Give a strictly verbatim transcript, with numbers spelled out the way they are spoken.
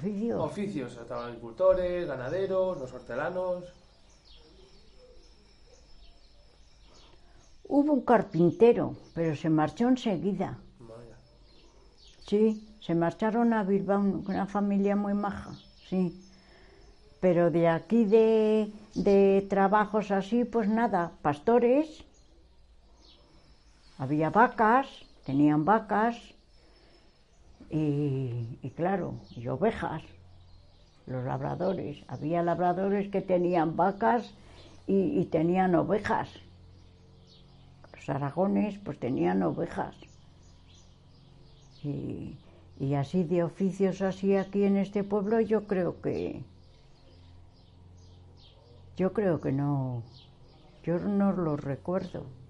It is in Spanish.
oficios. Oficios, estaban agricultores, ganaderos, los hortelanos. Hubo un carpintero, pero se marchó enseguida. Vaya. Sí, se marcharon a Bilbao, una familia muy maja, sí. Pero de aquí de, de trabajos así, pues nada, pastores. Había vacas, tenían vacas y, y claro, y ovejas, los labradores. Había labradores que tenían vacas y, y tenían ovejas. Los aragones pues tenían ovejas. Y, y así de oficios así aquí en este pueblo yo creo que yo creo que no, yo no los recuerdo.